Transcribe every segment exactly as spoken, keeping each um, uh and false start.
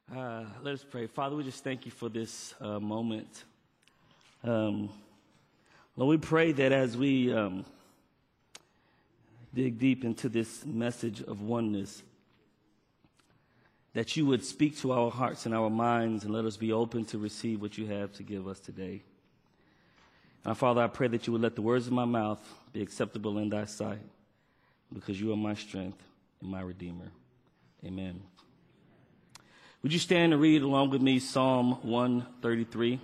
Uh, let us pray. Father, we just thank you for this uh, moment. Um, Lord, we pray that as we um, dig deep into this message of oneness, that you would speak to our hearts and our minds and let us be open to receive what you have to give us today. And Father, I pray that you would let the words of my mouth be acceptable in thy sight, because you are my strength and my Redeemer. Amen. Would you stand and read along with me Psalm one thirty-three?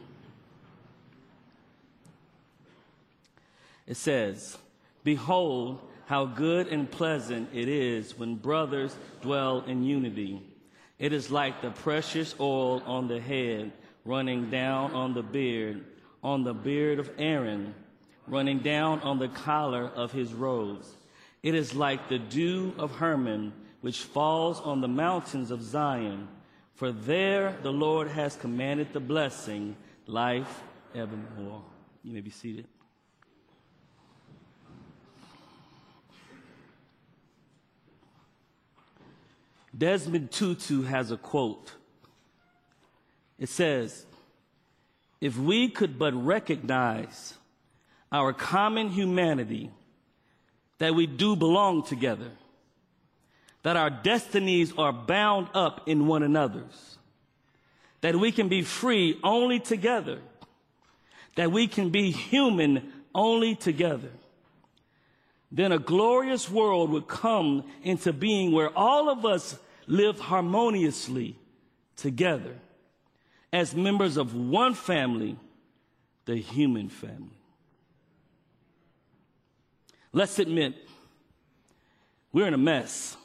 It says, "Behold, how good and pleasant it is when brothers dwell in unity. It is like the precious oil on the head, running down on the beard, on the beard of Aaron, running down on the collar of his robes. It is like the dew of Hermon, which falls on the mountains of Zion. For there the Lord has commanded the blessing, life evermore." You may be seated. Desmond Tutu has a quote. It says, "If we could but recognize our common humanity, that we do belong together, that our destinies are bound up in one another's, that we can be free only together, that we can be human only together, then a glorious world would come into being where all of us live harmoniously together as members of one family, the human family." Let's admit, we're in a mess.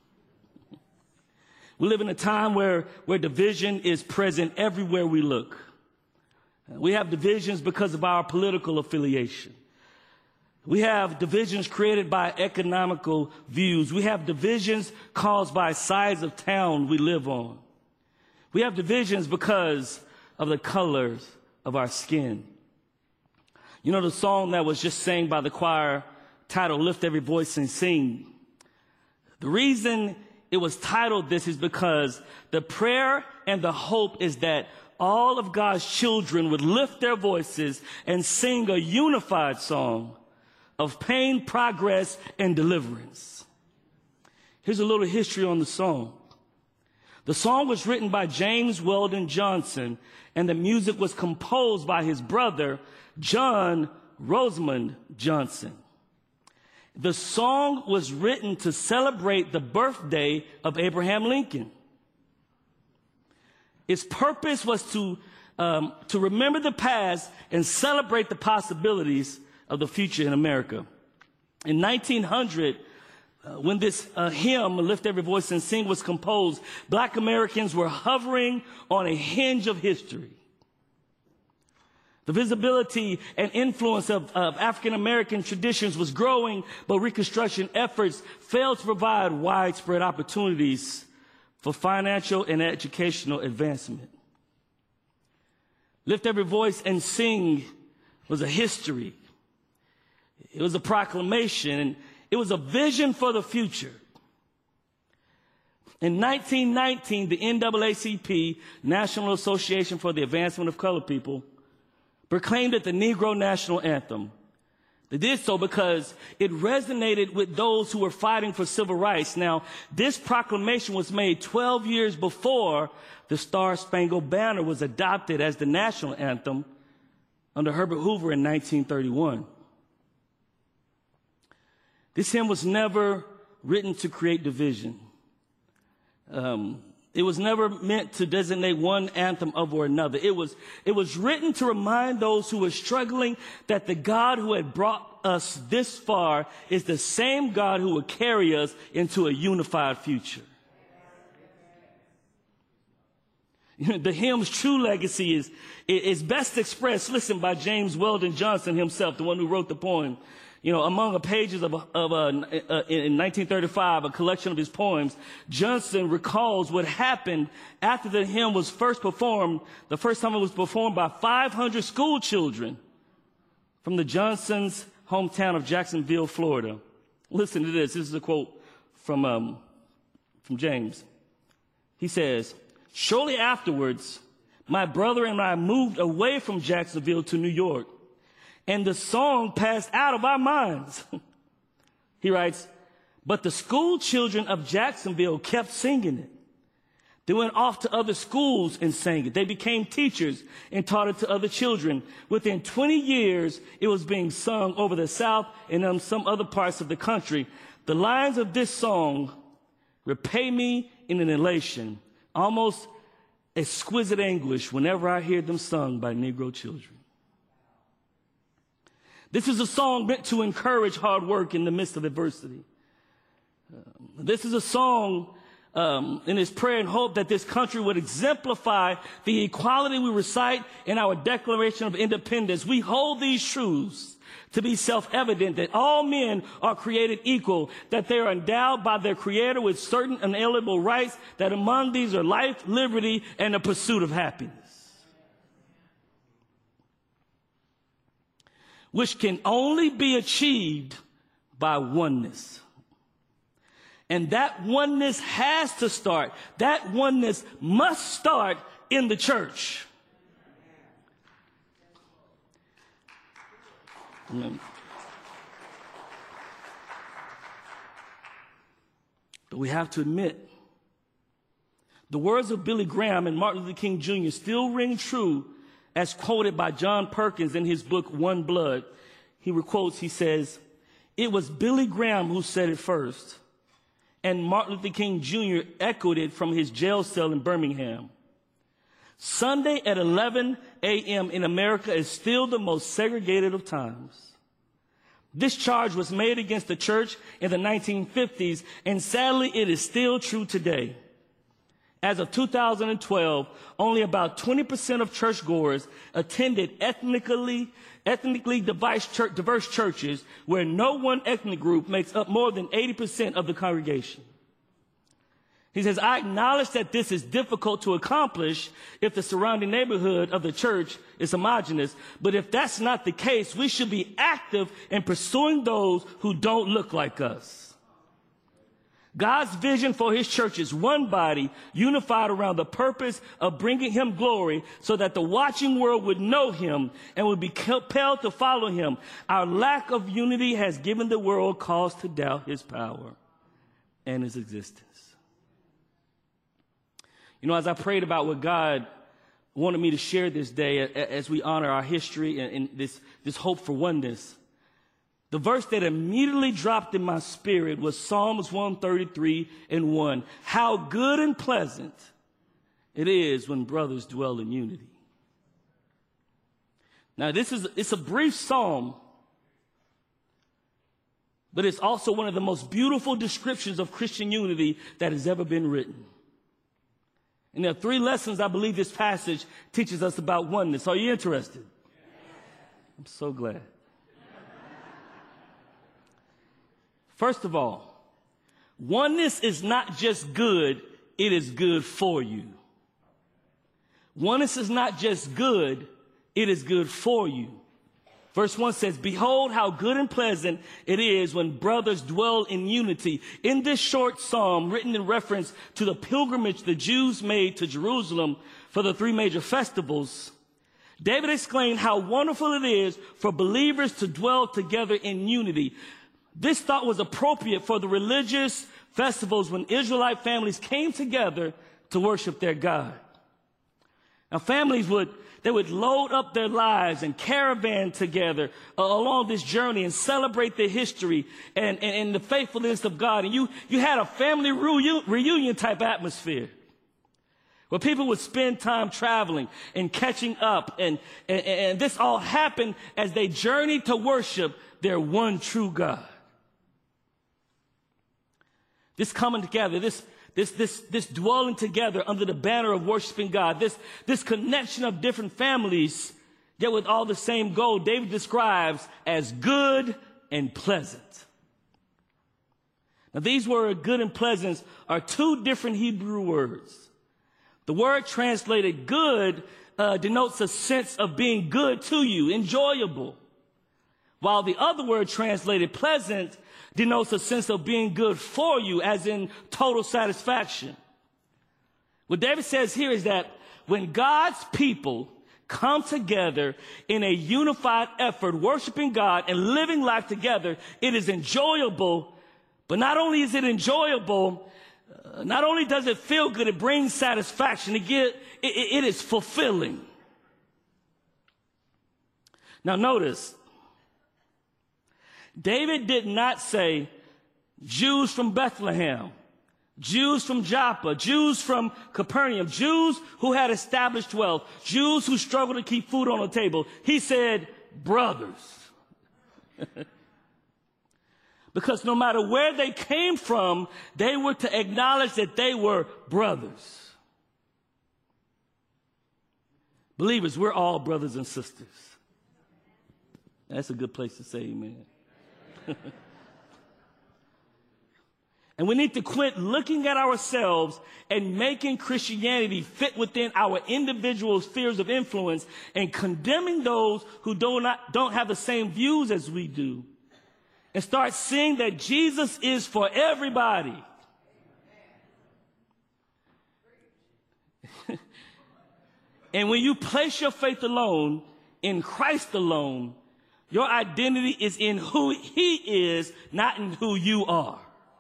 We live in a time where, where division is present everywhere we look. We have divisions because of our political affiliation. We have divisions created by economical views. We have divisions caused by size of town we live on. We have divisions because of the colors of our skin. You know the song that was just sang by the choir titled "Lift Every Voice and Sing"? The reason it was titled this is because the prayer and the hope is that all of God's children would lift their voices and sing a unified song of pain, progress, and deliverance. Here's a little history on the song. The song was written by James Weldon Johnson, and the music was composed by his brother, John Rosamond Johnson. The song was written to celebrate the birthday of Abraham Lincoln. Its purpose was to, um, to remember the past and celebrate the possibilities of the future in America. In nineteen hundred, uh, when this uh, hymn, "Lift Every Voice and Sing," was composed, Black Americans were hovering on a hinge of history. The visibility and influence of, of African-American traditions was growing, but Reconstruction efforts failed to provide widespread opportunities for financial and educational advancement. "Lift Every Voice and Sing" was a history. It was a proclamation, and it was a vision for the future. In nineteen nineteen, the N double A C P, National Association for the Advancement of Colored People, proclaimed it the Negro National Anthem. They did so because it resonated with those who were fighting for civil rights. Now, this proclamation was made twelve years before the Star-Spangled Banner was adopted as the national anthem under Herbert Hoover in nineteen thirty-one. This hymn was never written to create division. Um, It was never meant to designate one anthem over another. It was, it was written to remind those who were struggling that the God who had brought us this far is the same God who will carry us into a unified future. The hymn's true legacy is, is best expressed, listen, by James Weldon Johnson himself, the one who wrote the poem. You know, among the pages of, of uh, uh, in nineteen thirty-five, a collection of his poems, Johnson recalls what happened after the hymn was first performed, the first time it was performed by five hundred school children from the Johnsons' hometown of Jacksonville, Florida. Listen to this. This is a quote from, um, from James. He says, Shortly afterwards, my brother and I moved away from Jacksonville to New York, and the song passed out of our minds. He writes, but the school children of Jacksonville kept singing it. They went off to other schools and sang it. They became teachers and taught it to other children. Within twenty years, it was being sung over the South and in some other parts of the country. The lines of this song repay me in an elation, almost exquisite anguish whenever I hear them sung by Negro children. This is a song meant to encourage hard work in the midst of adversity. Um, this is a song um, in his prayer and hope that this country would exemplify the equality we recite in our Declaration of Independence. We hold these truths to be self-evident that all men are created equal, that they are endowed by their Creator with certain inalienable rights, that among these are life, liberty, and the pursuit of happiness, which can only be achieved by oneness. And that oneness has to start. That oneness must start in the church. Amen. But we have to admit, the words of Billy Graham and Martin Luther King Junior still ring true as quoted by John Perkins in his book, One Blood. He quotes, he says, it was Billy Graham who said it first, and Martin Luther King Junior echoed it from his jail cell in Birmingham. Sunday at eleven a.m. in America is still the most segregated of times. This charge was made against the church in the nineteen fifties, and sadly, it is still true today. As of two thousand twelve, only about twenty percent of churchgoers attended ethnically, ethnically diverse, church, diverse churches where no one ethnic group makes up more than eighty percent of the congregation. He says, I acknowledge that this is difficult to accomplish if the surrounding neighborhood of the church is homogeneous, but if that's not the case, we should be active in pursuing those who don't look like us. God's vision for his church is one body unified around the purpose of bringing him glory so that the watching world would know him and would be compelled to follow him. Our lack of unity has given the world cause to doubt his power and his existence. You know, as I prayed about what God wanted me to share this day as we honor our history and this, this hope for oneness, the verse that immediately dropped in my spirit was Psalms one thirty-three and one. How good and pleasant it is when brothers dwell in unity. Now, this is it's a brief psalm, but it's also one of the most beautiful descriptions of Christian unity that has ever been written. And there are three lessons I believe this passage teaches us about oneness. Are you interested? I'm so glad. First of all, oneness is not just good, it is good for you. Oneness is not just good, it is good for you. Verse one says, behold how good and pleasant it is when brothers dwell in unity. In this short psalm, written in reference to the pilgrimage the Jews made to Jerusalem for the three major festivals, David explained how wonderful it is for believers to dwell together in unity. This thought was appropriate for the religious festivals when Israelite families came together to worship their God. Now, families would They would load up their lives and caravan together uh, along this journey and celebrate their history and, and, and the faithfulness of God. And you, you had a family reu- reunion type atmosphere where people would spend time traveling and catching up. And, and, and this all happened as they journeyed to worship their one true God. This coming together, this This, this, this dwelling together under the banner of worshiping God, this, this connection of different families, yet with all the same goal, David describes as good and pleasant. Now, these words, good and pleasant, are two different Hebrew words. The word translated good uh, denotes a sense of being good to you, enjoyable, while the other word translated pleasant denotes a sense of being good for you, as in total satisfaction. What David says here is that when God's people come together in a unified effort, worshiping God and living life together, it is enjoyable. But not only is it enjoyable, uh, not only does it feel good, it brings satisfaction. It, get, it, it is fulfilling. Now notice, David did not say Jews from Bethlehem, Jews from Joppa, Jews from Capernaum, Jews who had established wealth, Jews who struggled to keep food on the table. He said brothers. Because no matter where they came from, they were to acknowledge that they were brothers. Believers, we're all brothers and sisters. That's a good place to say amen. And we need to quit looking at ourselves and making Christianity fit within our individual spheres of influence and condemning those who do not, don't have the same views as we do. And start seeing that Jesus is for everybody. And when you place your faith alone in Christ alone, your identity is in who he is, not in who you are.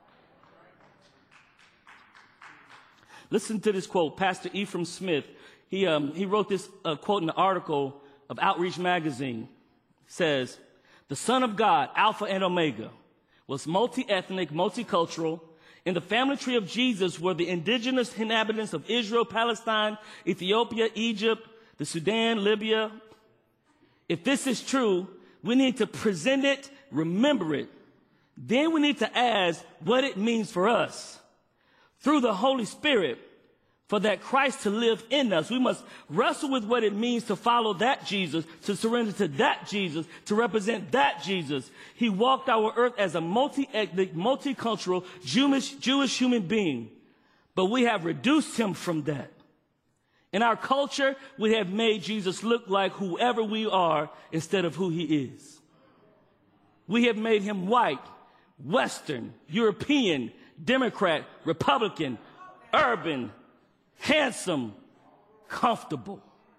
Listen to this quote. Pastor Ephraim Smith, he, um, he wrote this uh, quote in an article of Outreach Magazine. It says, "The Son of God, Alpha and Omega, was multi-ethnic, multicultural. In the family tree of Jesus were the indigenous inhabitants of Israel, Palestine, Ethiopia, Egypt, the Sudan, Libya. If this is true, we need to present it, remember it. Then we need to ask what it means for us. Through the Holy Spirit, for that Christ to live in us, we must wrestle with what it means to follow that Jesus, to surrender to that Jesus, to represent that Jesus. He walked our earth as a multi-ethnic, multicultural Jewish, Jewish human being, but we have reduced him from that. In our culture, we have made Jesus look like whoever we are instead of who he is. We have made him white, Western, European, Democrat, Republican, urban, handsome, comfortable.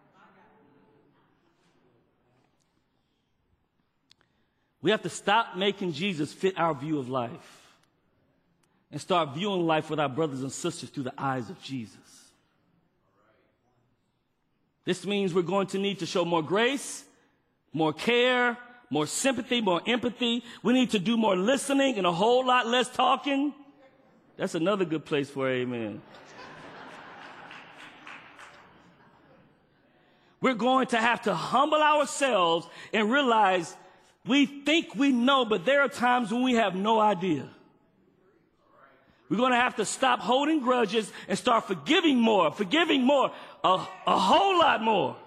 We have to stop making Jesus fit our view of life and start viewing life with our brothers and sisters through the eyes of Jesus. This means we're going to need to show more grace, more care, more sympathy, more empathy. We need to do more listening and a whole lot less talking. That's another good place for amen. We're going to have to humble ourselves and realize we think we know, but there are times when we have no idea. We're going to have to stop holding grudges and start forgiving more, forgiving more, a, a whole lot more.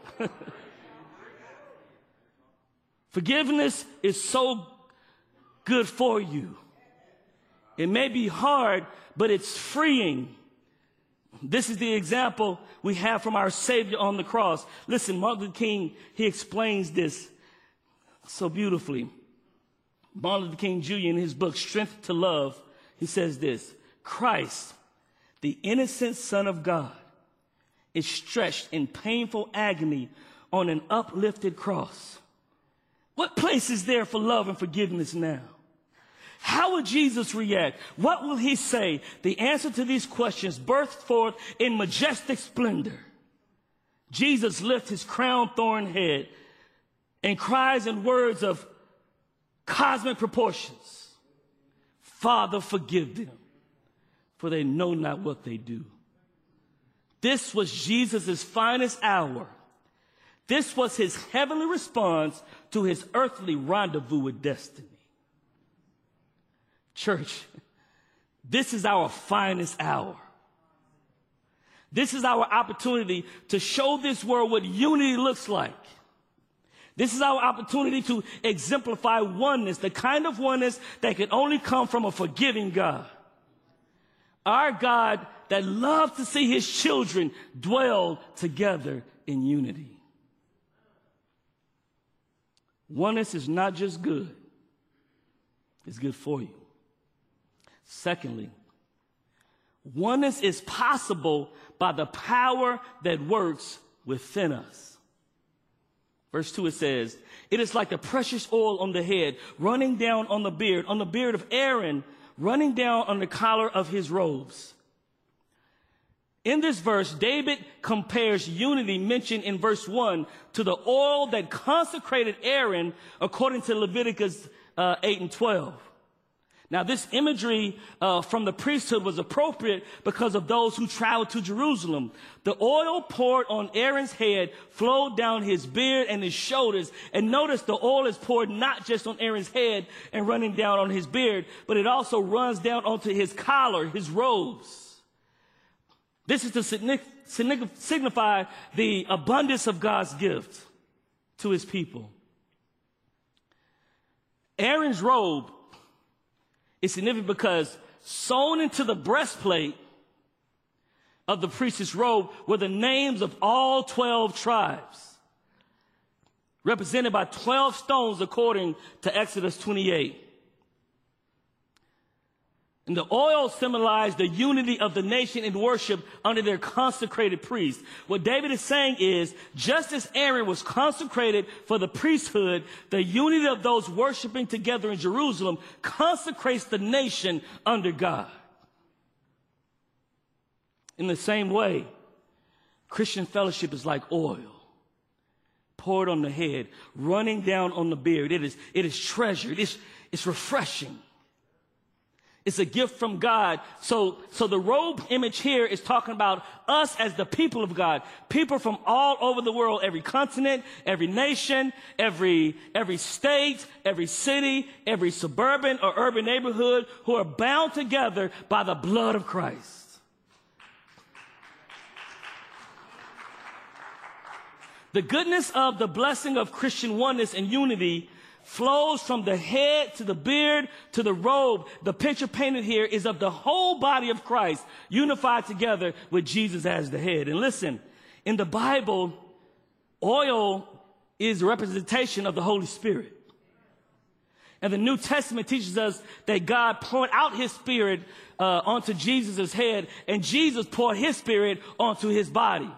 Forgiveness is so good for you. It may be hard, but it's freeing. This is the example we have from our Savior on the cross. Listen, Martin Luther King, he explains this so beautifully. Martin Luther King Junior in his book, Strength to Love, he says this: Christ, the innocent Son of God, is stretched in painful agony on an uplifted cross. What place is there for love and forgiveness now? How would Jesus react? What will he say? The answer to these questions burst forth in majestic splendor. Jesus lifts his crown thorn head and cries in words of cosmic proportions, "Father, forgive them, for they know not what they do." This was Jesus' finest hour. This was his heavenly response to his earthly rendezvous with destiny. Church, this is our finest hour. This is our opportunity to show this world what unity looks like. This is our opportunity to exemplify oneness, the kind of oneness that can only come from a forgiving God. Our God that loves to see his children dwell together in unity. Oneness is not just good, it's good for you. Secondly, Oneness is possible by the power that works within us. Verse two, it says, it is like the precious oil on the head, running down on the beard, on the beard of Aaron, running down on the collar of his robes. In this verse, David compares unity mentioned in verse one to the oil that consecrated Aaron according to Leviticus uh, eight and twelve. Now, this imagery uh, from the priesthood was appropriate because of those who traveled to Jerusalem. The oil poured on Aaron's head flowed down his beard and his shoulders. And notice the oil is poured not just on Aaron's head and running down on his beard, but it also runs down onto his collar, his robes. This is to signify the abundance of God's gift to his people. Aaron's robe is significant because sewn into the breastplate of the priest's robe were the names of all twelve tribes, represented by twelve stones according to Exodus twenty-eight. And the oil symbolized the unity of the nation in worship under their consecrated priest. What David is saying is, just as Aaron was consecrated for the priesthood, the unity of those worshiping together in Jerusalem consecrates the nation under God. In the same way, Christian fellowship is like oil poured on the head, running down on the beard. It is, it is treasured. It's, it's refreshing. It's a gift from God. So, so the robe image here is talking about us as the people of God. People from all over the world, every continent, every nation, every, every state, every city, every suburban or urban neighborhood who are bound together by the blood of Christ. The goodness of the blessing of Christian oneness and unity flows from the head to the beard to the robe. The picture painted here is of the whole body of Christ unified together with Jesus as the head. And listen, in the Bible, oil is a representation of the Holy Spirit. And the New Testament teaches us that God poured out his Spirit uh, onto Jesus' head, and Jesus poured his Spirit onto his body.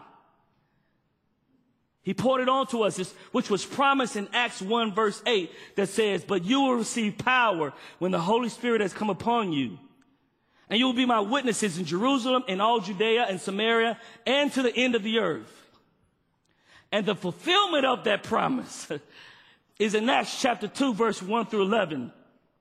He poured it onto us, which was promised in Acts one verse eight that says, but you will receive power when the Holy Spirit has come upon you. And you will be my witnesses in Jerusalem, in all Judea and Samaria, and to the end of the earth. And the fulfillment of that promise is in Acts chapter two, verse one through eleven.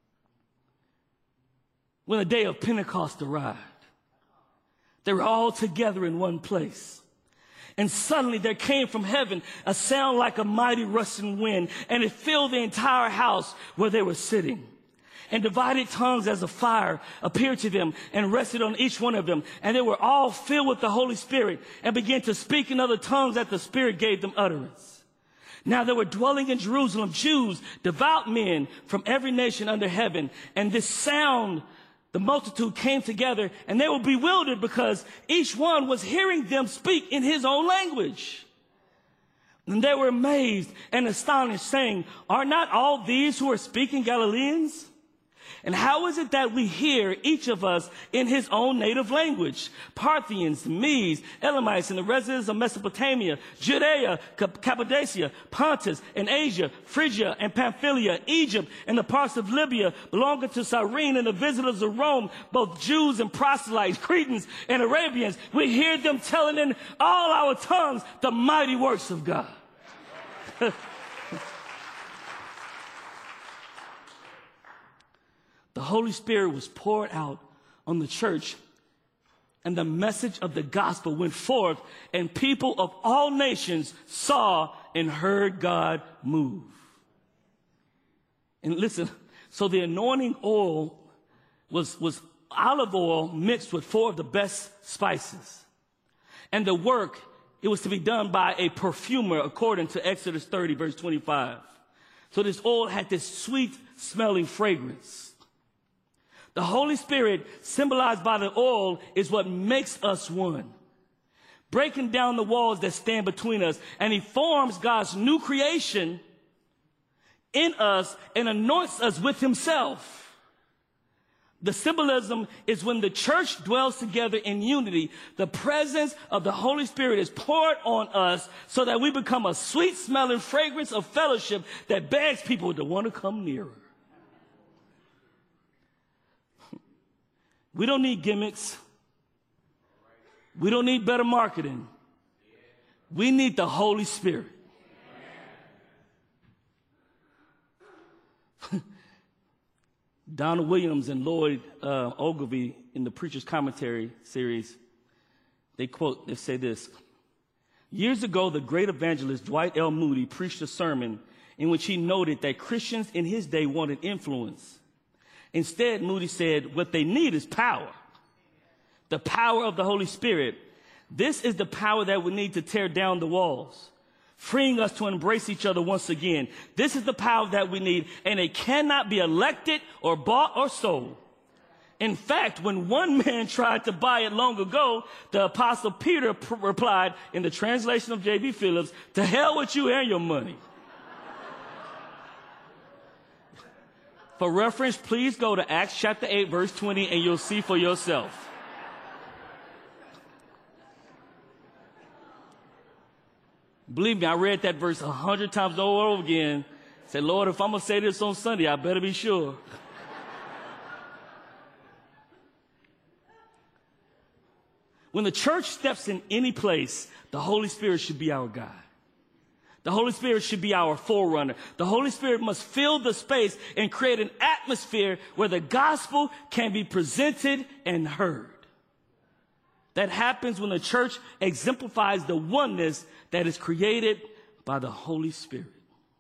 When the day of Pentecost arrived, they were all together in one place. And suddenly there came from heaven a sound like a mighty rushing wind, and it filled the entire house where they were sitting. And divided tongues as a fire appeared to them and rested on each one of them. And they were all filled with the Holy Spirit and began to speak in other tongues that the Spirit gave them utterance. Now there were dwelling in Jerusalem Jews, devout men from every nation under heaven. And this sound, the multitude came together, and they were bewildered because each one was hearing them speak in his own language. And they were amazed and astonished, saying, are not all these who are speaking Galileans? And how is it that we hear each of us in his own native language? Parthians, Medes, Elamites, and the residents of Mesopotamia, Judea, Cappadocia, Pontus, and Asia, Phrygia, and Pamphylia, Egypt, and the parts of Libya belonging to Cyrene, and the visitors of Rome, both Jews and proselytes, Cretans and Arabians. We hear them telling in all our tongues the mighty works of God. The Holy Spirit was poured out on the church, and the message of the gospel went forth, and people of all nations saw and heard God move. And listen, so the anointing oil was, was olive oil mixed with four of the best spices. And the work, it was to be done by a perfumer according to Exodus thirty, verse twenty-five. So this oil had this sweet smelling fragrance. The Holy Spirit, symbolized by the oil, is what makes us one, breaking down the walls that stand between us. And he forms God's new creation in us and anoints us with himself. The symbolism is when the church dwells together in unity, the presence of the Holy Spirit is poured on us so that we become a sweet-smelling fragrance of fellowship that begs people to want to come nearer. We don't need gimmicks. We don't need better marketing. We need the Holy Spirit. Donald Williams and Lloyd uh, Ogilvie in the Preacher's Commentary series, they quote, they say this: years ago, the great evangelist Dwight L. Moody preached a sermon in which he noted that Christians in his day wanted influence. Instead, Moody said, what they need is power. The power of the Holy Spirit. This is the power that we need to tear down the walls, freeing us to embrace each other once again. This is the power that we need, and it cannot be elected or bought or sold. In fact, when one man tried to buy it long ago, the Apostle Peter pr- replied in the translation of J B Phillips, to hell with you and your money. For reference, please go to Acts chapter eight, verse twenty, and you'll see for yourself. Believe me, I read that verse a hundred times over and over again. Said, Lord, if I'm going to say this on Sunday, I better be sure. When the church steps in any place, the Holy Spirit should be our guide. The Holy Spirit should be our forerunner. The Holy Spirit must fill the space and create an atmosphere where the gospel can be presented and heard. That happens when the church exemplifies the oneness that is created by the Holy Spirit.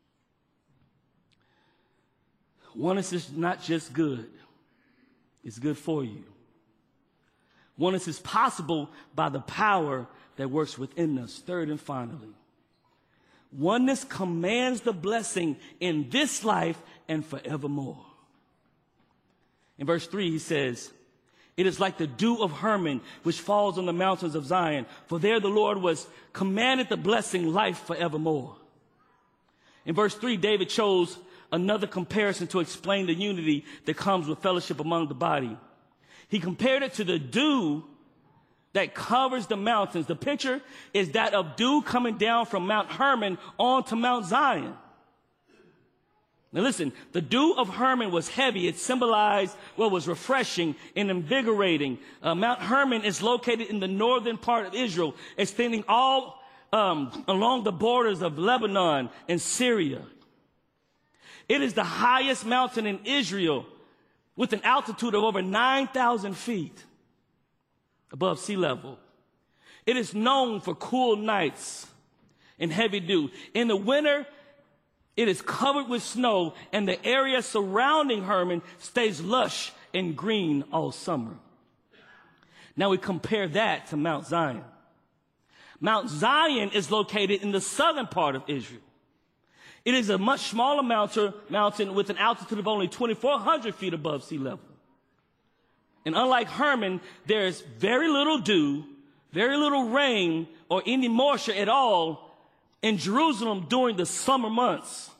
Oneness is not just good. It's good for you. Oneness is possible by the power that works within us. Third and finally, oneness commands the blessing in this life and forevermore. In verse three, he says, it is like the dew of Hermon, which falls on the mountains of Zion. For there the Lord was commanded the blessing, life forevermore. In verse three, David chose another comparison to explain the unity that comes with fellowship among the body. He compared it to the dew that covers the mountains. The picture is that of dew coming down from Mount Hermon onto Mount Zion. Now listen, the dew of Hermon was heavy. It symbolized what was refreshing and invigorating. Uh, Mount Hermon is located in the northern part of Israel, extending all um, along the borders of Lebanon and Syria. It is the highest mountain in Israel with an altitude of over nine thousand feet above sea level. It is known for cool nights and heavy dew. In the winter, it is covered with snow, and the area surrounding Hermon stays lush and green all summer. Now we compare that to Mount Zion. Mount Zion is located in the southern part of Israel. It is a much smaller mountain, mountain with an altitude of only twenty-four hundred feet above sea level. And unlike Hermon, there is very little dew, very little rain, or any moisture at all in Jerusalem during the summer months.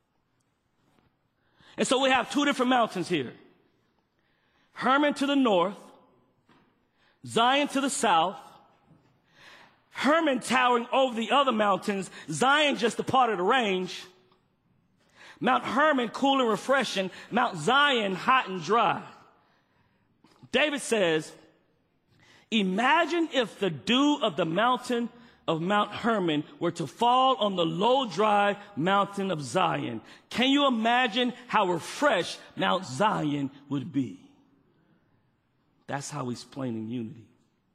And so we have two different mountains here. Hermon to the north, Zion to the south, Hermon towering over the other mountains, Zion just a part of the range, Mount Hermon cool and refreshing, Mount Zion hot and dry. David says, imagine if the dew of the mountain of Mount Hermon were to fall on the low, dry mountain of Zion. Can you imagine how refreshed Mount Zion would be? That's how he's explaining unity.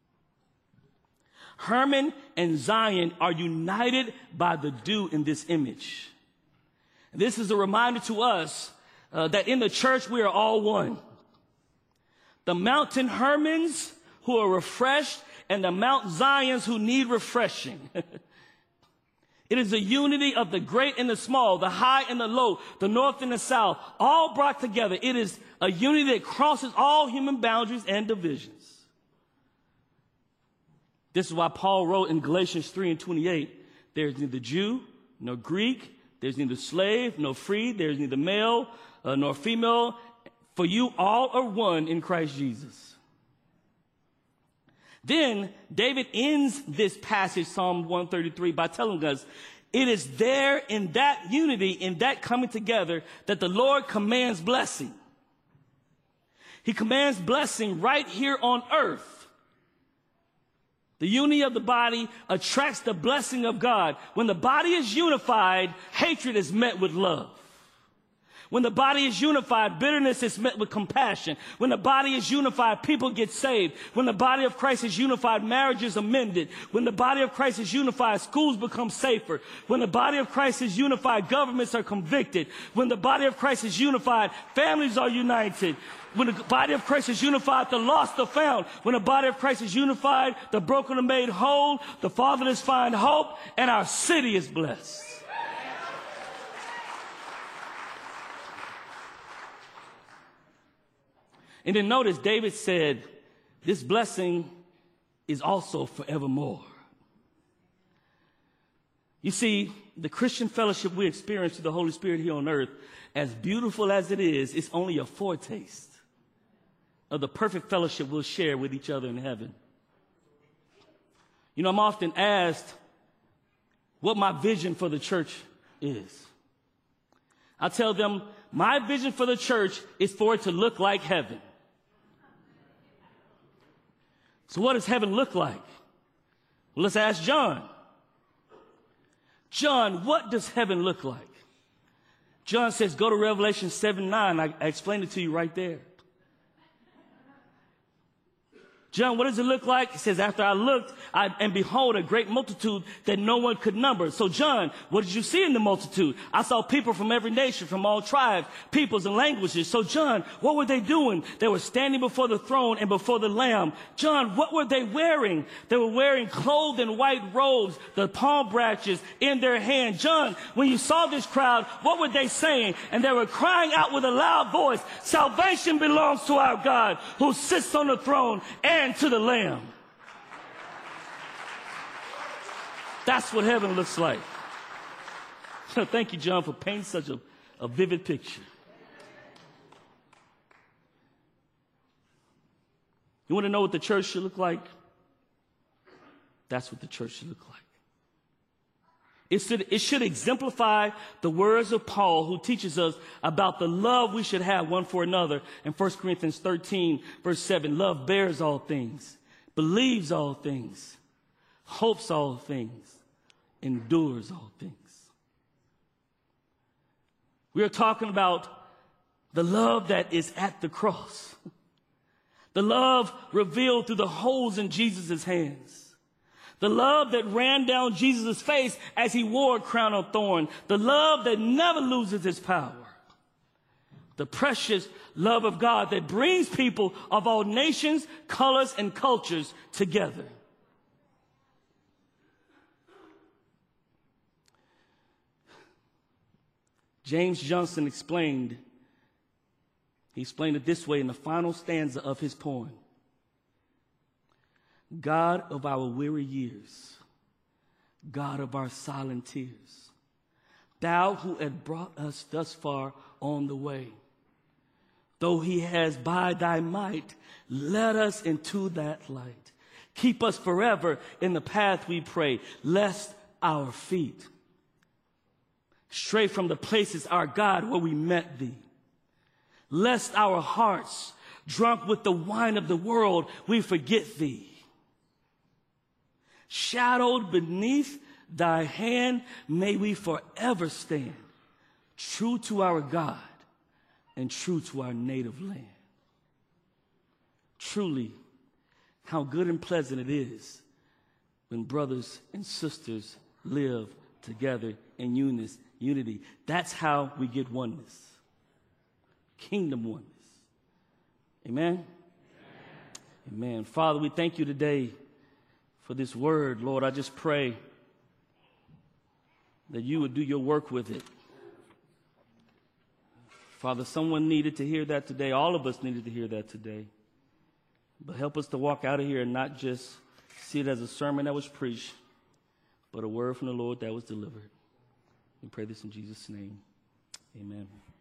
Hermon and Zion are united by the dew in this image. This is a reminder to us uh, that in the church we are all one. The mountain Hermons who are refreshed and the Mount Zions who need refreshing. It is a unity of the great and the small, the high and the low, the north and the south, all brought together. It is a unity that crosses all human boundaries and divisions. This is why Paul wrote in Galatians three and twenty-eight, there's neither Jew nor Greek, there's neither slave nor free, there's neither male uh, nor female, For you all are one in Christ Jesus. Then David ends this passage, Psalm one thirty-three, by telling us it is there in that unity, in that coming together, that the Lord commands blessing. He commands blessing right here on earth. The unity of the body attracts the blessing of God. When the body is unified, hatred is met with love. When the body is unified, bitterness is met with compassion. When the body is unified, people get saved. When the body of Christ is unified, marriage is amended. When the body of Christ is unified, schools become safer. When the body of Christ is unified, governments are convicted. When the body of Christ is unified, families are united. When the body of Christ is unified, the lost are found. When the body of Christ is unified, the broken are made whole, the fatherless find hope, and our city is blessed. And then notice David said, this blessing is also forevermore. You see, the Christian fellowship we experience through the Holy Spirit here on earth, as beautiful as it is, it's only a foretaste of the perfect fellowship we'll share with each other in heaven. You know, I'm often asked what my vision for the church is. I tell them, my vision for the church is for it to look like heaven. So what does heaven look like? Well, let's ask John. John, what does heaven look like? John says, go to Revelation seven nine. I, I explained it to you right there. John, what does it look like? He says, after I looked, I, and behold, a great multitude that no one could number. So, John, what did you see in the multitude? I saw people from every nation, from all tribes, peoples, and languages. So, John, what were they doing? They were standing before the throne and before the Lamb. John, what were they wearing? They were wearing clothed in white robes, the palm branches in their hand. John, when you saw this crowd, what were they saying? And they were crying out with a loud voice, salvation belongs to our God who sits on the throne and and to the Lamb. That's what heaven looks like. Thank you, John, for painting such a, a vivid picture. You want to know what the church should look like? That's what the church should look like. It should, it should exemplify the words of Paul, who teaches us about the love we should have one for another. In First Corinthians thirteen, verse seven, love bears all things, believes all things, hopes all things, endures all things. We are talking about the love that is at the cross, the love revealed through the holes in Jesus' hands. The love that ran down Jesus' face as he wore a crown of thorn. The love that never loses its power. The precious love of God that brings people of all nations, colors, and cultures together. James Johnson explained, he explained it this way in the final stanza of his poem. God of our weary years, God of our silent tears, thou who had brought us thus far on the way, though he has by thy might led us into that light, keep us forever in the path we pray, lest our feet stray from the places, our God, where we met thee, lest our hearts, drunk with the wine of the world, we forget thee. Shadowed beneath thy hand, may we forever stand, true to our God and true to our native land. Truly, how good and pleasant it is when brothers and sisters live together in unis, unity. That's how we get oneness, kingdom oneness. Amen? Amen. Amen. Father, we thank you today for this word. Lord, I just pray that you would do your work with it. Father, someone needed to hear that today. All of us needed to hear that today. But help us to walk out of here and not just see it as a sermon that was preached, but a word from the Lord that was delivered. We pray this in Jesus' name. Amen.